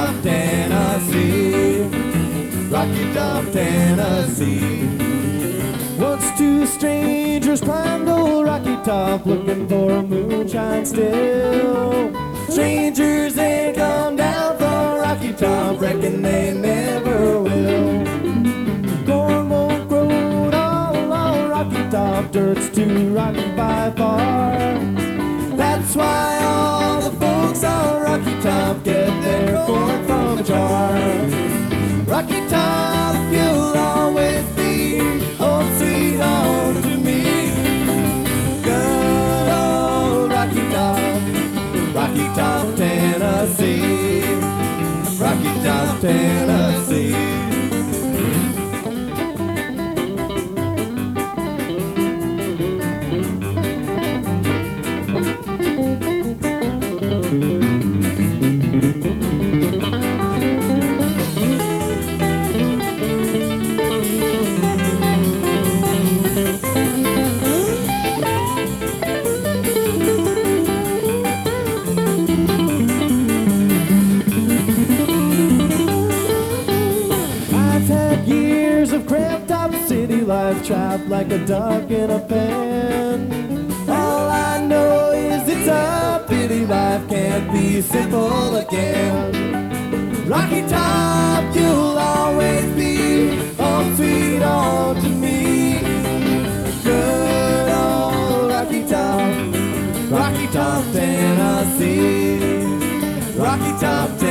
Top, Tennessee. Rocky Top, Tennessee. Once two strangers climbed old Rocky Top, looking for a moonshine still. Strangers ain't come down from Rocky Top, reckon they never will. Corn won't grow all along Rocky Top, dirt's too rocky by far. That's why all the folks on Rocky Top get their corn from a jar. Rocky Top, you'll always be home sweet home to me. Good old Rocky Top, Rocky Top, Tennessee. Rocky Top, Tennessee. Years of cramped up city life, trapped like a duck in a pen. All I know is it's a pity life can't be simple again. Rocky Top, you'll always be home sweet home to me. Good old Rocky Top, Rocky Top, Tennessee. Rocky Top,